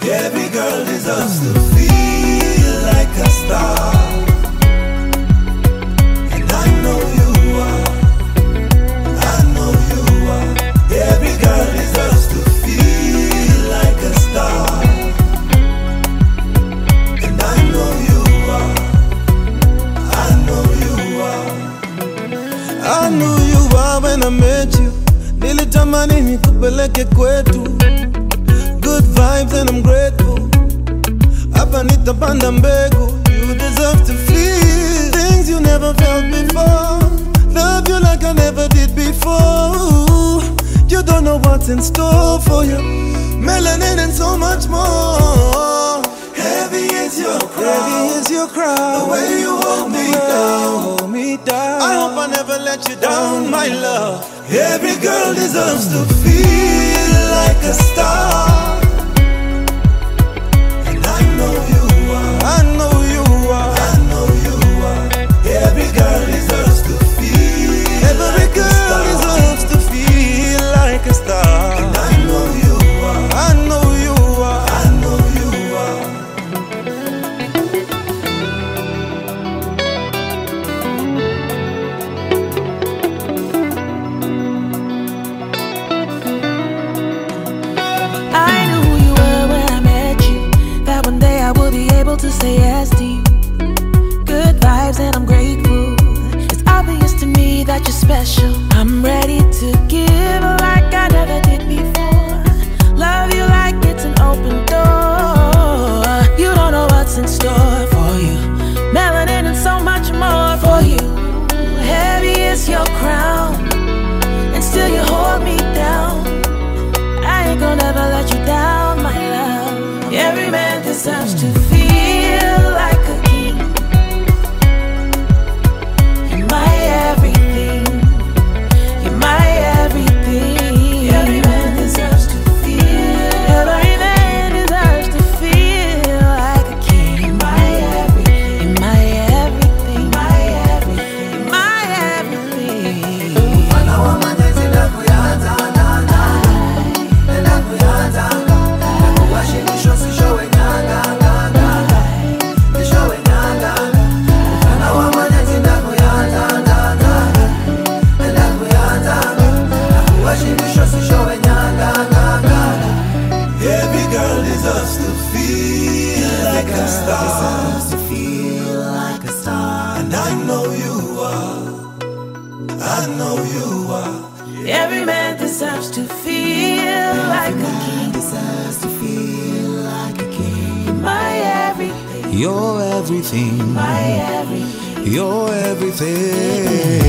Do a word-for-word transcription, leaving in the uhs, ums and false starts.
Every girl deserves to feel like a star. And I know you are, I know you are. Every girl deserves to feel like a star. And I know you are, I know you are. I knew you are when I met you. Nilitamani nikupeleke kwetu. Good vibes and I'm grateful. Hapa nitapanda mbegu. You deserve to feel things you never felt before. Love you like I never did before. You don't know what's in store for you. Melanin and so much more. Heavy is your crown. Heavy is your crown. The way you hold me down. Hold me down. I hope I never let you down, my love. Every girl deserves to feel like a star. And I know you are, I know you are, I know you are. Every girl deserves to feel Every like girl a star. deserves to feel like a star. And I know you are, I know you are, I know you are. To say yes to you. Good vibes and I'm grateful. It's obvious to me that you're special. I'm ready to give like I never did before. Love you like it's an open door. You don't know what's in store for you. Melanin and so much more for you. Heavy is your crown, and still you hold me down. I ain't gonna ever let you down, my love. Every man deserves to feel like a king. You're my everything. You're my everything. Every man deserves to feel. Every man deserves to feel like a king. You're my everything. You're my everything. My everything. My everything. Wana wa manezi na kuyanza na na. Na kuyanza. Na kuwashimisho sishowe nyanga. Every girl deserves to feel like a star. Deserves to feel like a star. And I know you are, I know you are. Every man deserves to feel like a king. Deserves to feel like a king. You're my everything. You're everything. My everything. You're everything.